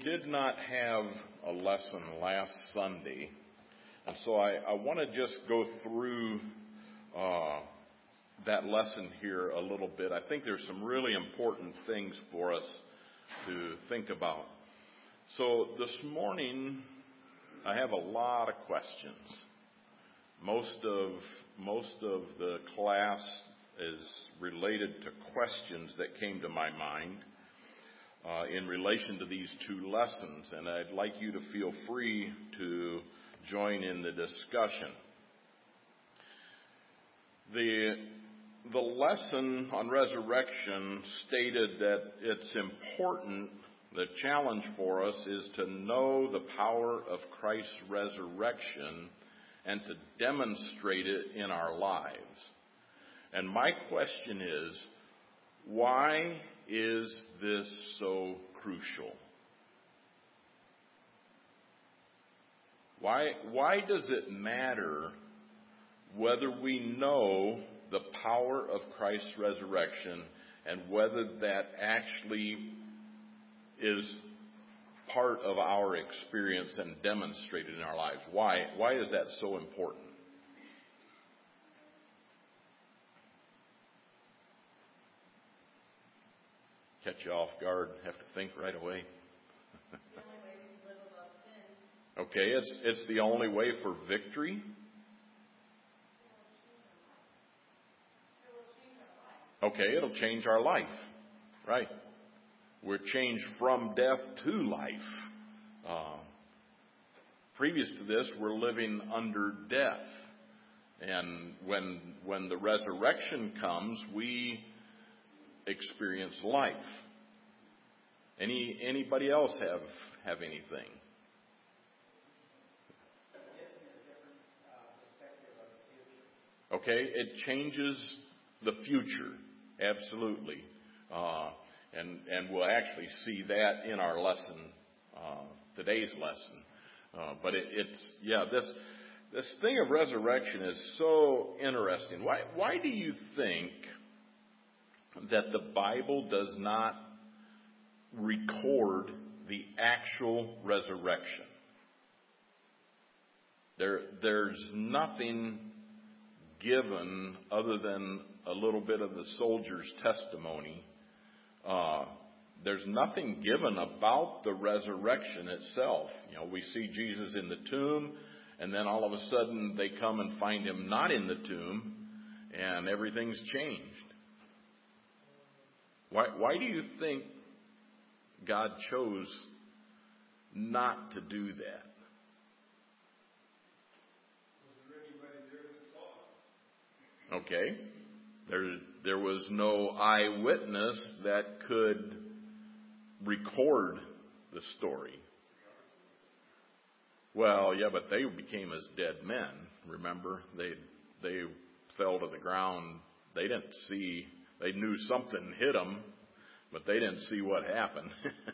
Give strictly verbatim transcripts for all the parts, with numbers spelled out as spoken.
did not have a lesson last Sunday, and so I, I want to just go through uh, that lesson here a little bit. I think there's some really important things for us to think about. So this morning, I have a lot of questions. Most of most of the class is related to questions that came to my mind uh, in relation to these two lessons, and I'd like you to feel free to join in the discussion. The the lesson on resurrection stated that it's important, the challenge for us is to know the power of Christ's resurrection and to demonstrate it in our lives. And my question is, why is this so crucial? Why, why does it matter whether we know the power of Christ's resurrection and whether that actually is part of our experience and demonstrated in our lives? Why, why is that so important? Catch you off guard, have to think right away. The only way we live above sin. Okay, it's it's the only way for victory. Okay, it'll change our life. Right. We're changed from death to life. Uh, previous to this, we're living under death. And when when the resurrection comes, we experience life. Any anybody else have have anything? Okay, it changes the future, absolutely, uh, and and we'll actually see that in our lesson, uh, today's lesson. Uh, but it, it's yeah, this this thing of resurrection is so interesting. Why why do you think that the Bible does not record the actual resurrection? There, there's nothing given other than a little bit of the soldier's testimony. Uh, there's nothing given about the resurrection itself. You know, we see Jesus in the tomb, and then all of a sudden they come and find him not in the tomb, and everything's changed. Why, why do you think God chose not to do that? Okay. There, there was no eyewitness that could record the story. Well, yeah, but they became as dead men. Remember, they they fell to the ground. They didn't see. They knew something hit them, but they didn't see what happened.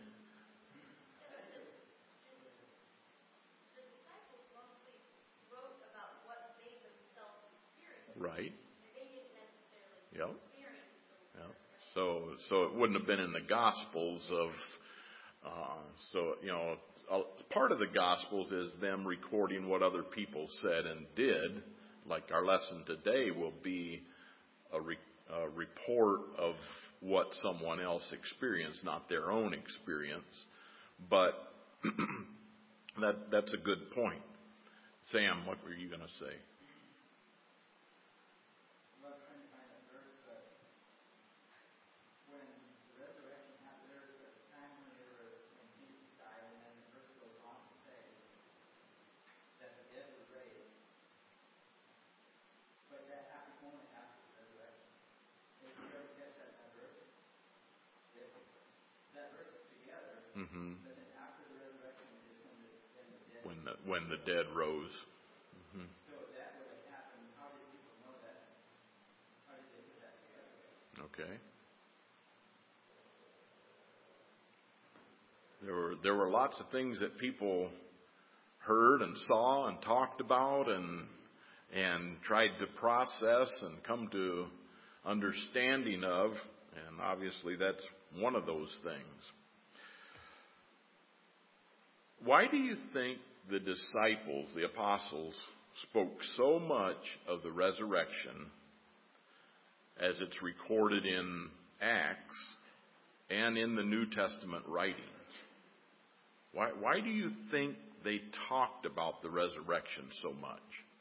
Right. Yep. Yep. So, so it wouldn't have been in the Gospels of. Uh, so you know, a, part of the Gospels is them recording what other people said and did. Like our lesson today will be a, re, a report of what someone else experienced, not their own experience. But that that's a good point. Sam, what were you going to say? Mm-hmm. When the when the dead rose. Mm-hmm. Okay. There were there were lots of things that people heard and saw and talked about and and tried to process and come to understanding of, and obviously that's one of those things. Why do you think the disciples, the apostles, spoke so much of the resurrection as it's recorded in Acts and in the New Testament writings? Why, why do you think they talked about the resurrection so much?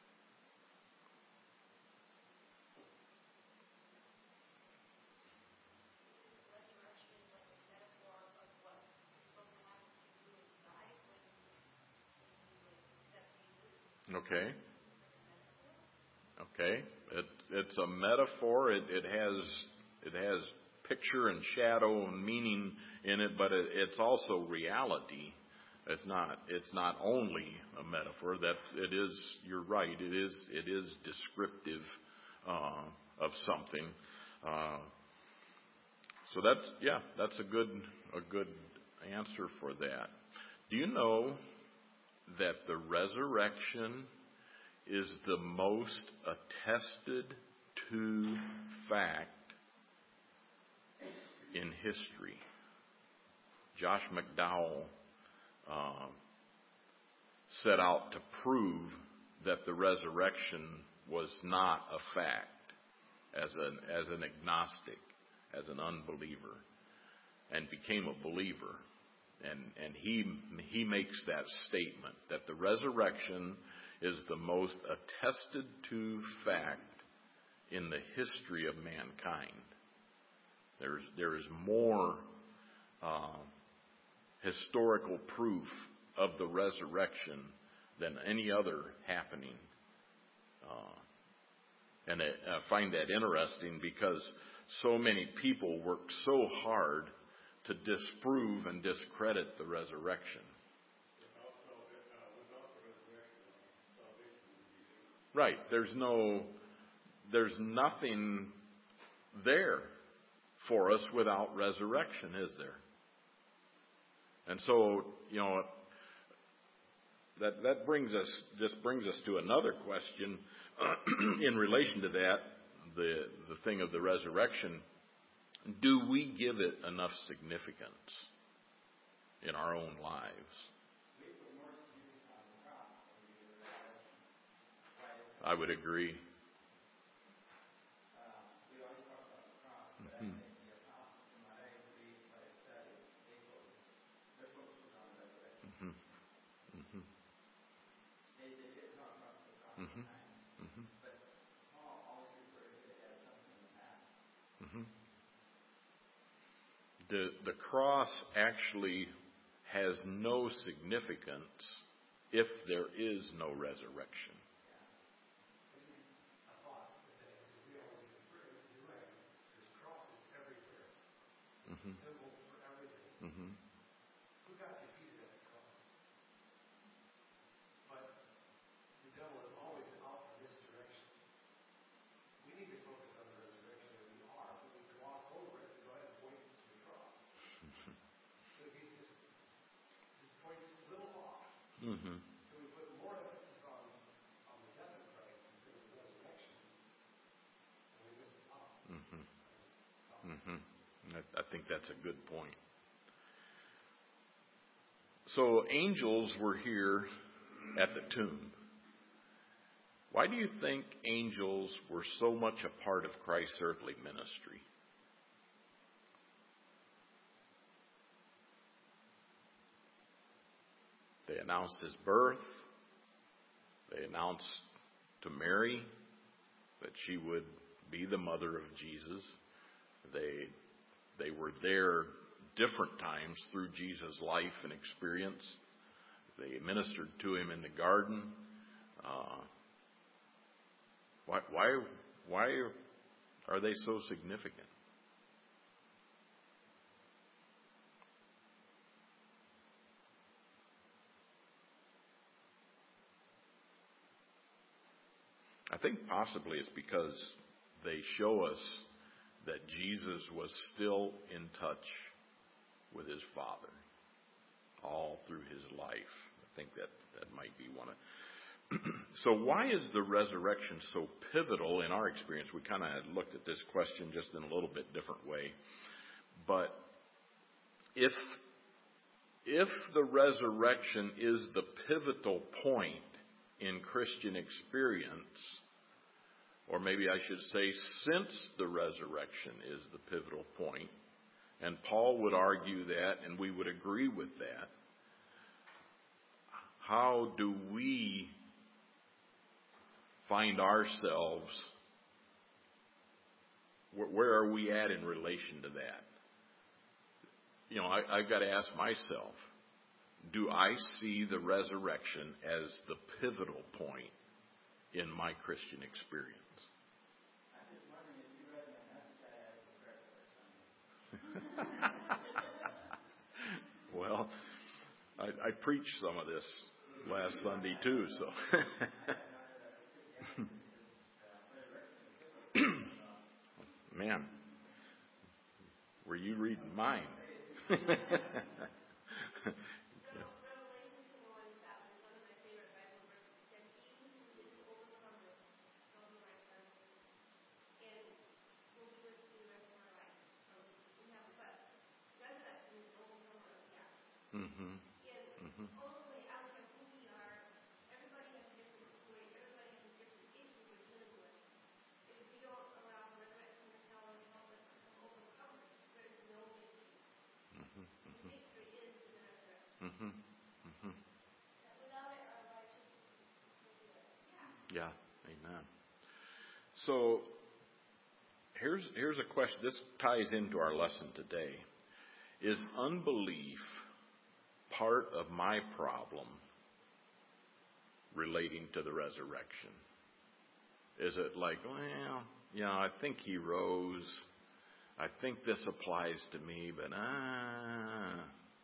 Okay. Okay. It, it's a metaphor. It, it has it has picture and shadow and meaning in it, but it, it's also reality. It's not it's not only a metaphor. That it is. You're right. It is it is descriptive uh, of something. Uh, so that's yeah. That's a good a good answer for that. Do you know that the resurrection is the most attested to fact in history? Josh McDowell uh, set out to prove that the resurrection was not a fact as an as an agnostic, as an unbeliever, and became a believer. And and he he makes that statement that the resurrection is the most attested to fact in the history of mankind. There's there is more uh, historical proof of the resurrection than any other happening. Uh, and I, I find that interesting because so many people work so hard to disprove and discredit the resurrection. Right. There's no, there's nothing there for us without resurrection, is there? And so, you know, that that brings us, just brings us to another question in relation to that, the the thing of the resurrection. Do we give it enough significance in our own lives? I would agree. Mm-hmm. Mm-hmm. Mm-hmm. Mm-hmm. Mm-hmm. The, the cross actually has no significance if there is no resurrection. Mm-hmm. Mm-hmm. Mm-hmm. Mm-hmm. Mm-hmm. I, I think that's a good point. So angels were here at the tomb. Why do you think angels were so much a part of Christ's earthly ministry? They announced his birth. They announced to Mary that she would be the mother of Jesus. They they were there different times through Jesus' life and experience. They ministered to him in the garden. Uh, why why why are they so significant? I think possibly it's because they show us that Jesus was still in touch with his Father all through his life. I think that, that might be one of. So why is the resurrection so pivotal in our experience? We kind of looked at this question just in a little bit different way. But if if the resurrection is the pivotal point in Christian experience, or maybe I should say since the resurrection is the pivotal point, and Paul would argue that, and we would agree with that, how do we find ourselves, where are we at in relation to that? You know, I, I've got to ask myself, do I see the resurrection as the pivotal point in my Christian experience? I'm just wondering if you read my message I had for Well, I, I preached some of this last Sunday too, so. Man, were you reading mine? Mm-hmm. Mm-hmm. Mm-hmm. Mm-hmm. Yeah, amen. So here's here's a question. This ties into our lesson today. Is unbelief part of my problem relating to the resurrection? Is it like, well, yeah, I think he rose. I think this applies to me, but ah.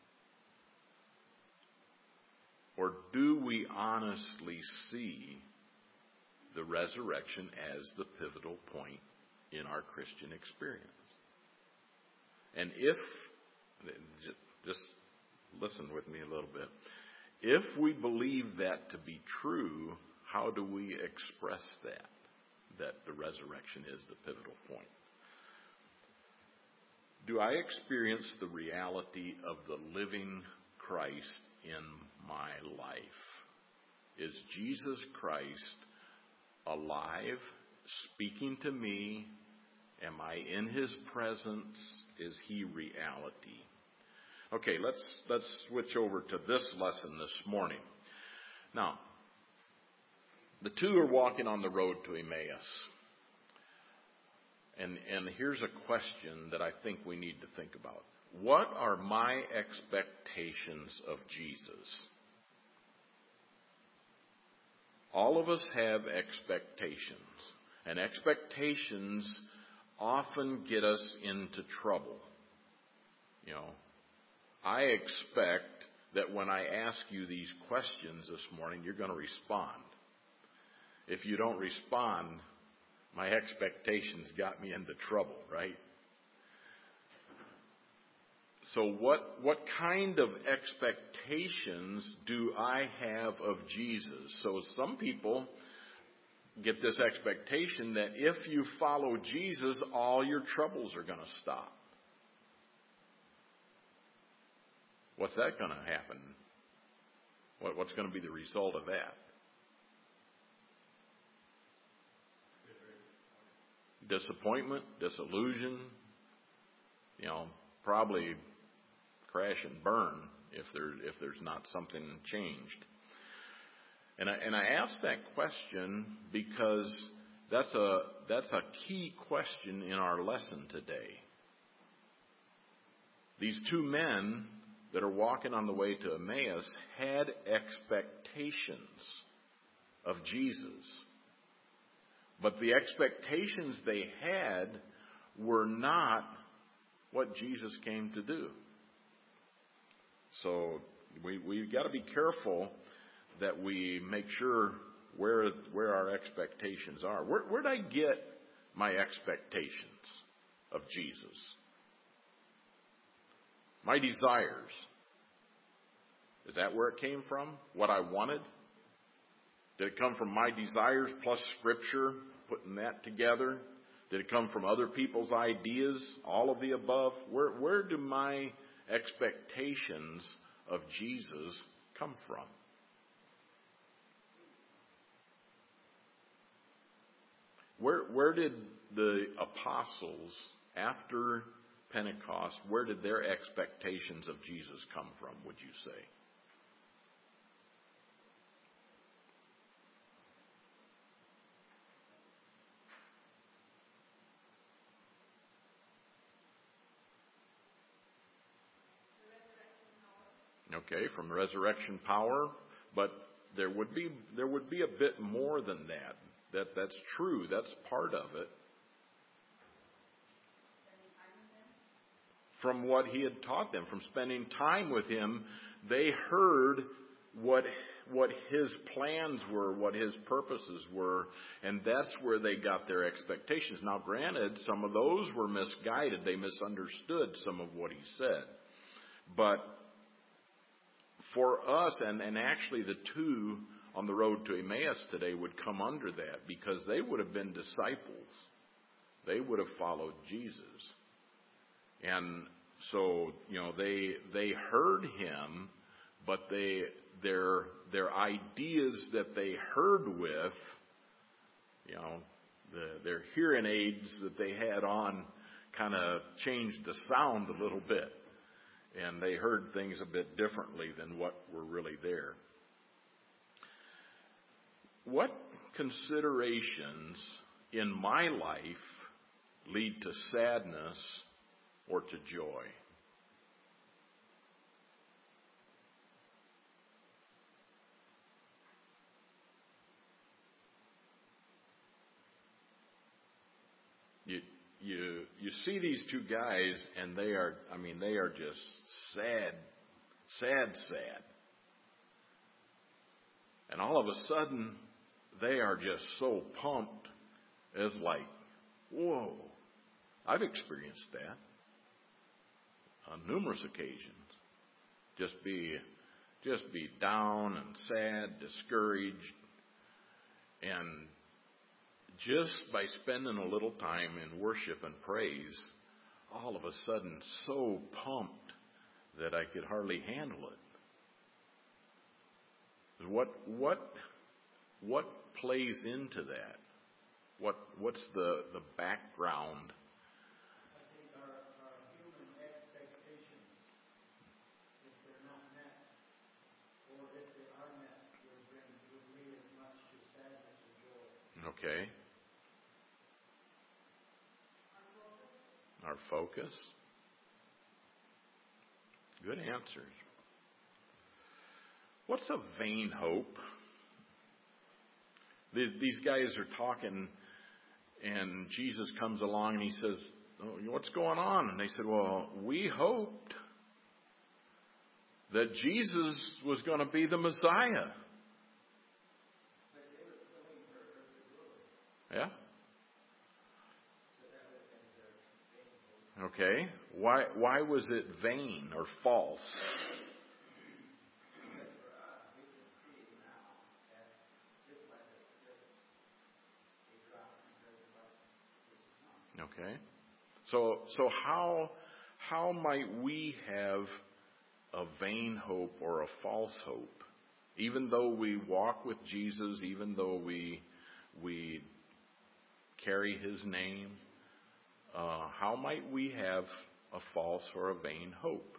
Or do we honestly see the resurrection as the pivotal point in our Christian experience? And if, just listen with me a little bit, if we believe that to be true, how do we express that, that the resurrection is the pivotal point? Do I experience the reality of the living Christ in my life? Is Jesus Christ alive, speaking to me? Am I in His presence? Is He reality? Okay, let's let's switch over to this lesson this morning. Now, the two are walking on the road to Emmaus. And and here's a question that I think we need to think about. What are my expectations of Jesus? All of us have expectations, and expectations often get us into trouble. You know, I expect that when I ask you these questions this morning, you're going to respond. If you don't respond, my expectations got me into trouble, right? So what what kind of expectations do I have of Jesus? So some people get this expectation that if you follow Jesus, all your troubles are going to stop. What's that going to happen? What, what's going to be the result of that? Disappointment, disillusion, you know, probably crash and burn if there if there's not something changed. And I and I ask that question because that's a that's a key question in our lesson today. These two men that are walking on the way to Emmaus had expectations of Jesus. But the expectations they had were not what Jesus came to do. So we we've got to be careful that we make sure where where our expectations are. Where where did I get my expectations of Jesus? My desires. Is that where it came from? What I wanted? Did it come from my desires plus Scripture, putting that together? Did it come from other people's ideas? All of the above? Where where do my expectations of Jesus come from? Where, where did the apostles, after Pentecost, where did their expectations of Jesus come from, would you say? Okay, from resurrection power, but there would be there would be a bit more than that. That that's true. That's part of it. From what he had taught them, from spending time with him, they heard what what his plans were, what his purposes were, and that's where they got their expectations. Now, granted, some of those were misguided. They misunderstood some of what he said. But for us, and, and actually the two on the road to Emmaus today would come under that, because they would have been disciples. They would have followed Jesus. And so, you know, they they heard him, but they their their ideas that they heard with, you know, the, their hearing aids that they had on kind of changed the sound a little bit. And they heard things a bit differently than what were really there. What considerations in my life lead to sadness or to joy? You you you see these two guys, and they are, I mean, they are just sad, sad, sad. And all of a sudden, they are just so pumped as like, whoa, I've experienced that on numerous occasions. Just be, just be down and sad, discouraged, and just by spending a little time in worship and praise, all of a sudden so pumped that I could hardly handle it. What what what plays into that? What what's the, the background? I think our, our human expectations, if they're not met, or if they are met, would bring would lead as much to sadness or joy. Okay. Our focus. Good answers. What's a vain hope? These guys are talking, and Jesus comes along and he says, oh, what's going on? And they said, well, we hoped that Jesus was going to be the Messiah. Yeah? Okay. Why why was it vain or false? Okay. So so how how might we have a vain hope or a false hope? Even though we walk with Jesus, even though we we carry his name, Uh, how might we have a false or a vain hope?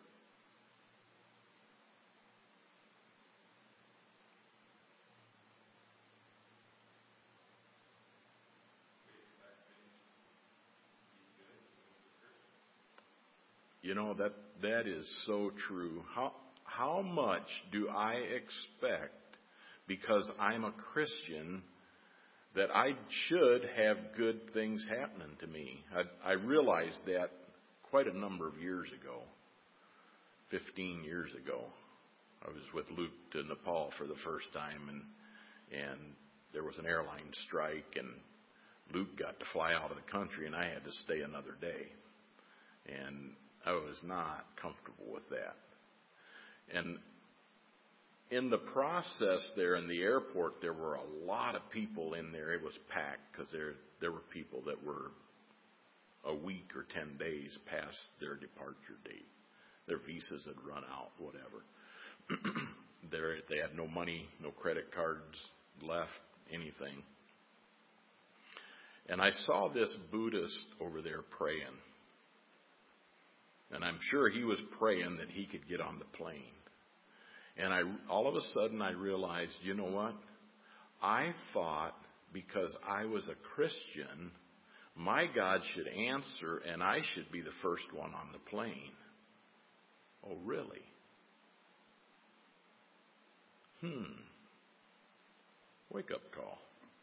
You know, that that is so true. How how much do I expect, because I'm a Christian, that I should have good things happening to me? I, I realized that quite a number of years ago, fifteen years ago. I was with Luke to Nepal for the first time, and and there was an airline strike, and Luke got to fly out of the country, and I had to stay another day. And I was not comfortable with that. And in the process there in the airport, there were a lot of people in there. It was packed because there there were people that were a week or ten days past their departure date. Their visas had run out, whatever. desperate. They had no money, no credit cards left, anything. And I saw this Buddhist over there praying. And I'm sure he was praying that he could get on the plane. And I, all of a sudden I realized, you know what? I thought because I was a Christian, my God should answer and I should be the first one on the plane. Oh, really? Hmm. Wake up call.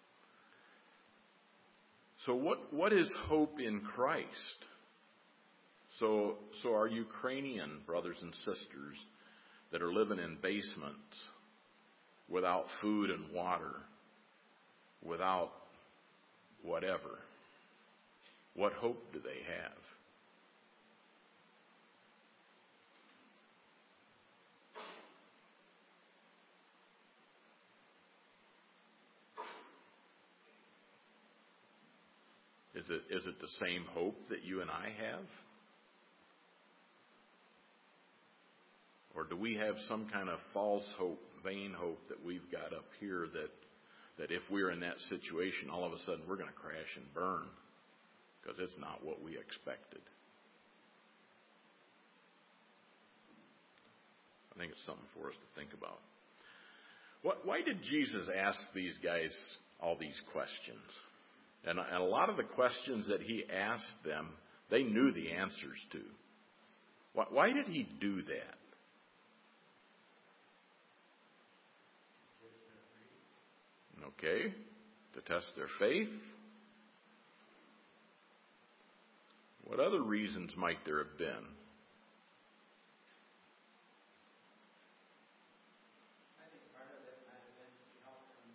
So what, what is hope in Christ? So, so our Ukrainian brothers and sisters that are living in basements without food and water, without whatever, what hope do they have? Is it, is it the same hope that you and I have? Or do we have some kind of false hope, vain hope that we've got up here that, that if we're in that situation, all of a sudden we're going to crash and burn because it's not what we expected? I think it's something for us to think about. What, why did Jesus ask these guys all these questions? And, and a lot of the questions that he asked them, they knew the answers to. Why, why did he do that? Okay, to test their faith. What other reasons might there have been? I think part of it might have been to help them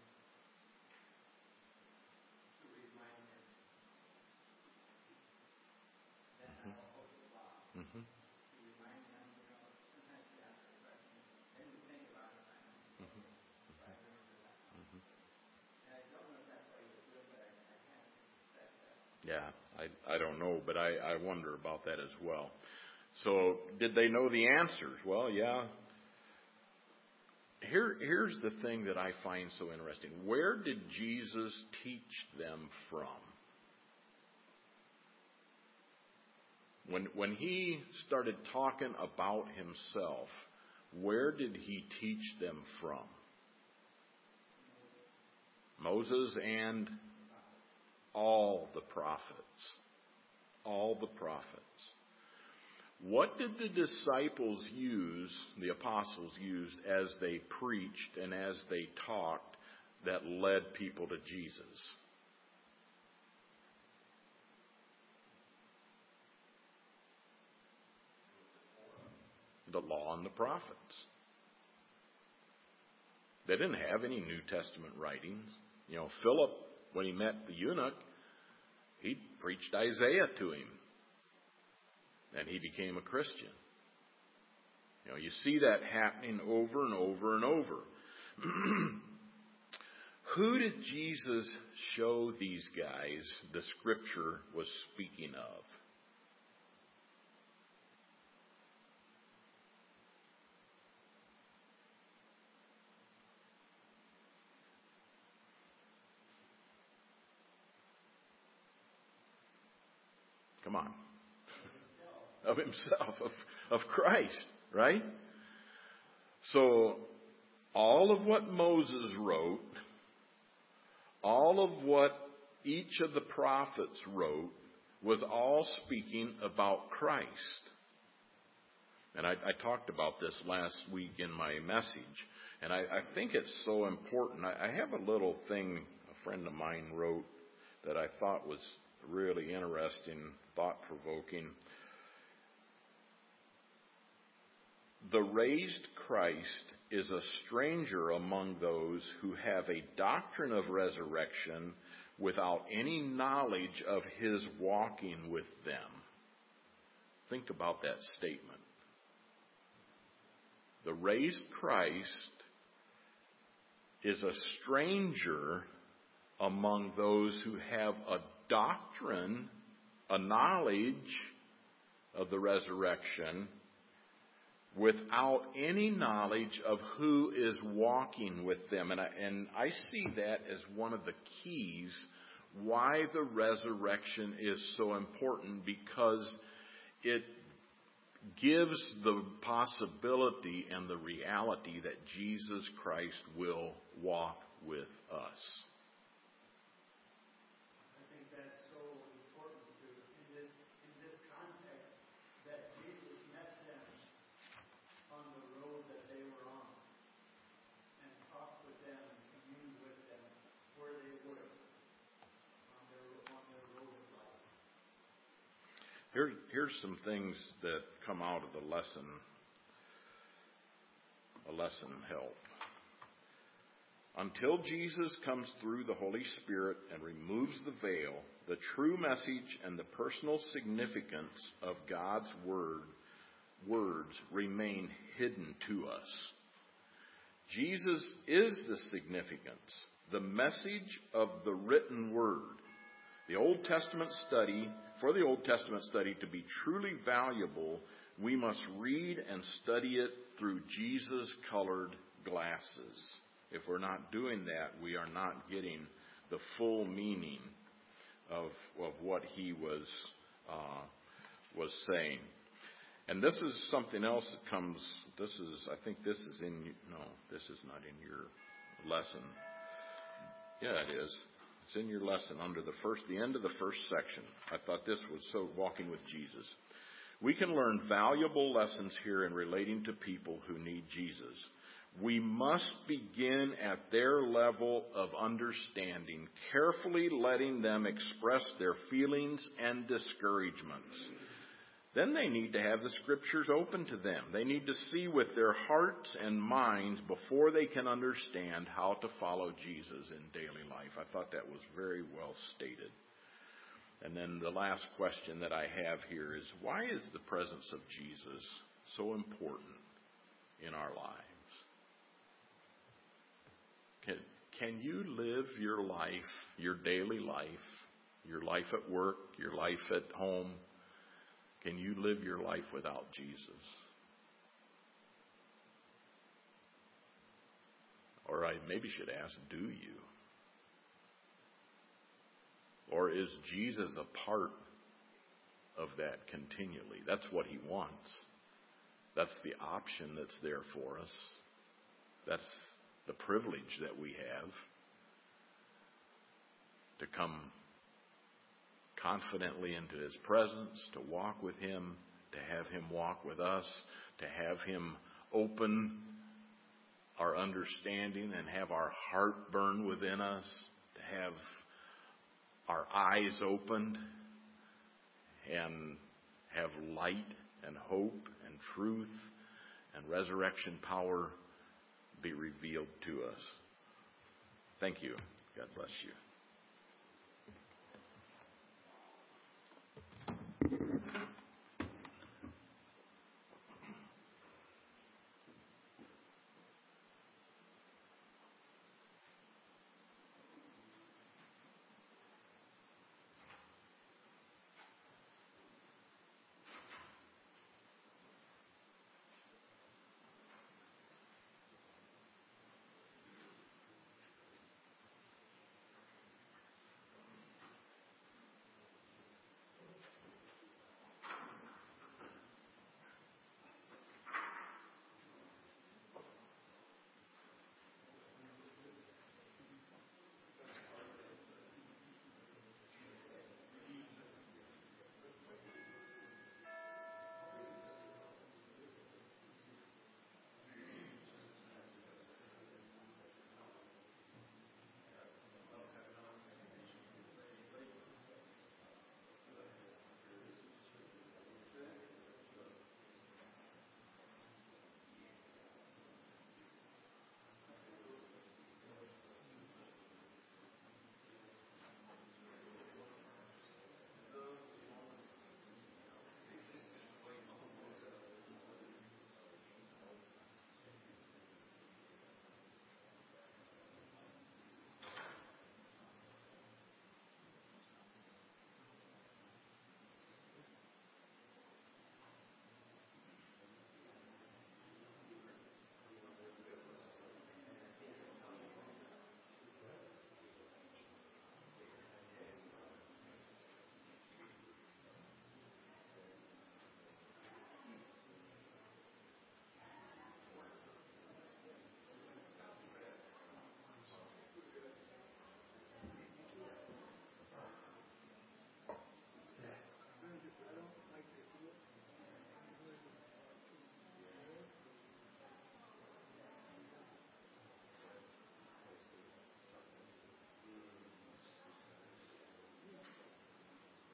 to remind them that our hope is lost. Mm-hmm. To remind them, you know, sometimes we ask the question, then we think about it, and I Mm-hmm. I remember that. Mm-hmm. And I don't know if that's why you do it, but I, I can't expect that. Yeah, I, I don't know, but I, I wonder about that as well. So, did they know the answers? Well, yeah. Here, here's the thing that I find so interesting. Where did Jesus teach them from? When, when he started talking about himself, where did he teach them from? Moses and all the prophets. All the prophets. What did the disciples use, the apostles used, as they preached and as they talked that led people to Jesus? The law and the prophets. They didn't have any New Testament writings. You know, Philip, when he met the eunuch, he preached Isaiah to him. And he became a Christian. You know, you see that happening over and over and over. Who did Jesus show these guys the Scripture was speaking of? Come on. Of himself, of, of Christ, right? So, all of what Moses wrote, all of what each of the prophets wrote, was all speaking about Christ. And I, I talked about this last week in my message. And I, I think it's so important. I, I have a little thing a friend of mine wrote that I thought was really interesting, thought-provoking. The raised Christ is a stranger among those who have a doctrine of resurrection without any knowledge of his walking with them. Think about that statement. The raised Christ is a stranger among those who have a doctrine, a knowledge of the resurrection, without any knowledge of who is walking with them. And I, and I see that as one of the keys why the resurrection is so important, because it gives the possibility and the reality that Jesus Christ will walk with us. I think that's so important to, in this in this context, that Jesus met them on the road that they were on and talked with them and communed with them where they were on their on their road of life. Here, here's some things that come out of the lesson, a lesson help. Until Jesus comes through the Holy Spirit and removes the veil, the true message and the personal significance of God's word, words remain hidden to us. Jesus is the significance, the message of the written word. The Old Testament study, for the Old Testament study to be truly valuable, we must read and study it through Jesus-colored glasses. If we're not doing that, we are not getting the full meaning of, of what he was uh, was saying. And this is something else that comes, this is, I think this is in, no, this is not in your lesson. Yeah, it is. It's in your lesson under the first, the end of the first section. I thought this was so walking with Jesus. We can learn valuable lessons here in relating to people who need Jesus. We must begin at their level of understanding, carefully letting them express their feelings and discouragements. Then they need to have the Scriptures open to them. They need to see with their hearts and minds before they can understand how to follow Jesus in daily life. I thought that was very well stated. And then the last question that I have here is, why is the presence of Jesus so important in our lives? Can, can you live your life, your daily life, your life at work, your life at home? Can you live your life without Jesus? Or I maybe should ask, do you? Or is Jesus a part of that continually? That's what he wants. That's the option that's there for us. That's the privilege that we have to come confidently into his presence, to walk with him, to have him walk with us, to have him open our understanding and have our heart burn within us, to have our eyes opened and have light and hope and truth and resurrection power be revealed to us. Thank you. God bless you.